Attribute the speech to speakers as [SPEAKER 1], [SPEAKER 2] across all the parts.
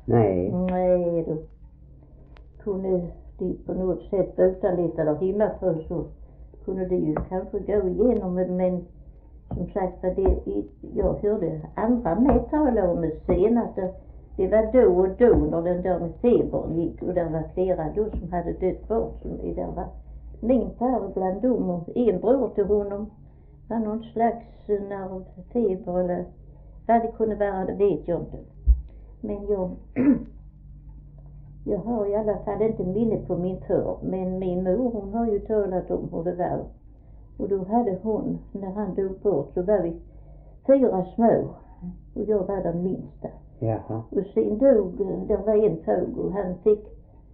[SPEAKER 1] Nej.
[SPEAKER 2] Nej, då kunde de på något sätt bota lite där hemma på, så kunde de ju kanske gå igenom det, men som sagt var jag hörde andra med tala om det sen, att det var då och då när den där med febern gick, och det var flera då som hade dött bort. Det var min far bland dem och en bror till honom var någon slags nervfeber eller vad det kunde vara, det vet jag inte. Men jag har i alla fall inte minne på min far, men min mor, hon har ju talat om hur det var. Och då hade hon, när han dog bort, så var vi 4 små och jag var den minsta.
[SPEAKER 1] Jaha.
[SPEAKER 2] Och sen dog, det var en tåg och han fick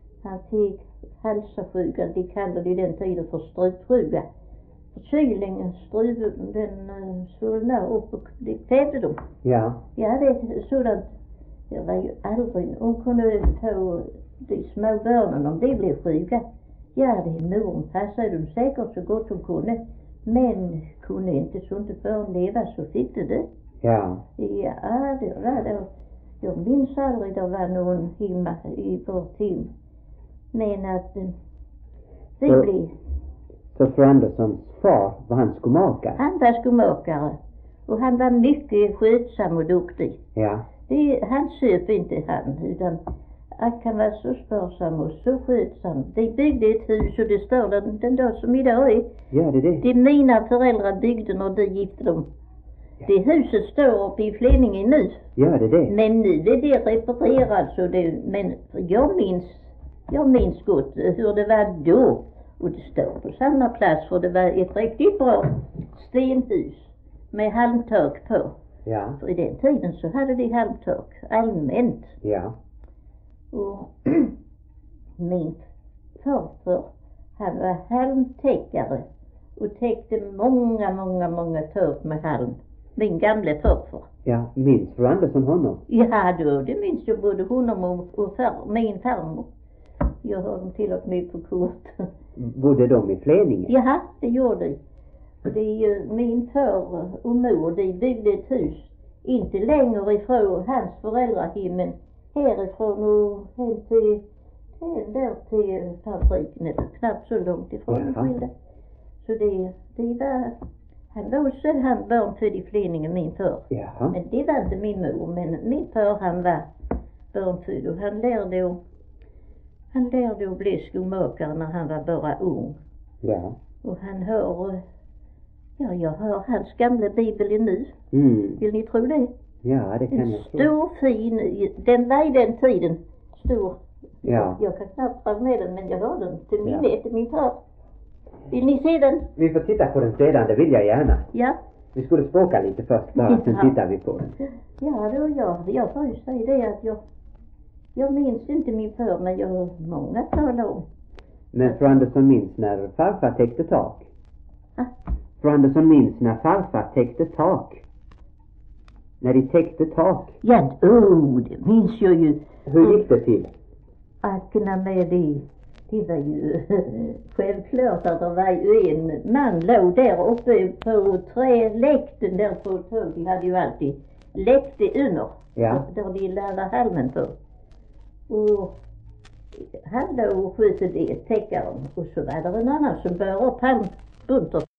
[SPEAKER 2] halsasjuka, de kallade det den tiden för strupsjuka. Förkylningen, struven, den svullnade upp och det kvävde dem.
[SPEAKER 1] Ja.
[SPEAKER 2] Ja, det är sådant. Jag var ju aldrig, hon kunde ta de små barnen om de blev sjuka. Ja, det moren passade dem säkert så gott hon kunde. Men kunde inte sånt barn leva, så fick det.
[SPEAKER 1] Ja.
[SPEAKER 2] Ja, det var det. Jag minns aldrig det var någon hemma i vår tim. Men att det blev...
[SPEAKER 1] Så fru Anderssons far, var han skomakare?
[SPEAKER 2] Han var skomakare. Och han var mycket skötsam och duktig.
[SPEAKER 1] Ja.
[SPEAKER 2] Han söp inte han, utan han kan vara så sparsam och så skötsam. De byggde ett hus och det står den dag som idag är.
[SPEAKER 1] Ja, det är det.
[SPEAKER 2] Det mina föräldrar byggde när de gifte dem. Ja. Det huset står uppe i Flenningen nu.
[SPEAKER 1] Ja, det är det. Men
[SPEAKER 2] nu är det reparerat så det, men jag minns gott hur det var då. Och det står på samma plats, för det var ett riktigt bra stenhus med halmtak på.
[SPEAKER 1] Ja.
[SPEAKER 2] För i den tiden så hade de halmtak allmänt.
[SPEAKER 1] Ja.
[SPEAKER 2] Och min farfar, han var halmtäckare och täckte många tak med halm. Min gamla farfar.
[SPEAKER 1] Ja, minns fru Andersson honom?
[SPEAKER 2] Ja, det minns jag både honom och min farmor. Jag har dem till och med på kort.
[SPEAKER 1] Bodde de i Fleningen?
[SPEAKER 2] Jaha, det gjorde de. Och det är ju min far och mor, de byggde ett hus inte längre ifrån hans föräldrahemmen, härifrån och hem till fabriken, eller knappt så långt ifrån skilda. Så det var, han var också han barn född i Fleningen, min far.
[SPEAKER 1] Jaha.
[SPEAKER 2] Men det var inte min mor, men min far han var barnfödd och han lärde att bli skomakare när han var bara ung.
[SPEAKER 1] Ja.
[SPEAKER 2] Och jag har hans gamla bibel nu.
[SPEAKER 1] Mm.
[SPEAKER 2] Vill ni tro det?
[SPEAKER 1] Ja, det kan jag tro.
[SPEAKER 2] En stor fin, den var i den tiden stor.
[SPEAKER 1] Ja.
[SPEAKER 2] Jag kan knappt dra med den, men jag har den till minne till min far. Vill ni se den?
[SPEAKER 1] Vi får titta på den sedan, det vill jag gärna.
[SPEAKER 2] Ja.
[SPEAKER 1] Vi skulle språka lite först bara, sen tittar vi på den.
[SPEAKER 2] Ja, jag får ju säga det att jag minns inte min far, men jag har många talar om.
[SPEAKER 1] Men fru Andersson minns när farfar täckte tak? Fru Andersson minns när farfar täckte tak? När de täckte tak?
[SPEAKER 2] Ja, det minns jag ju.
[SPEAKER 1] Hur gick det till?
[SPEAKER 2] Akna med det var ju självklart att det var ju en man låg där uppe på träläkten där på tåg. De hade ju alltid läkte under.
[SPEAKER 1] Ja.
[SPEAKER 2] Där de lärde halmen på. Och han låg och skötte det, täckaren. Och så var det en annan som bär upp halmbunter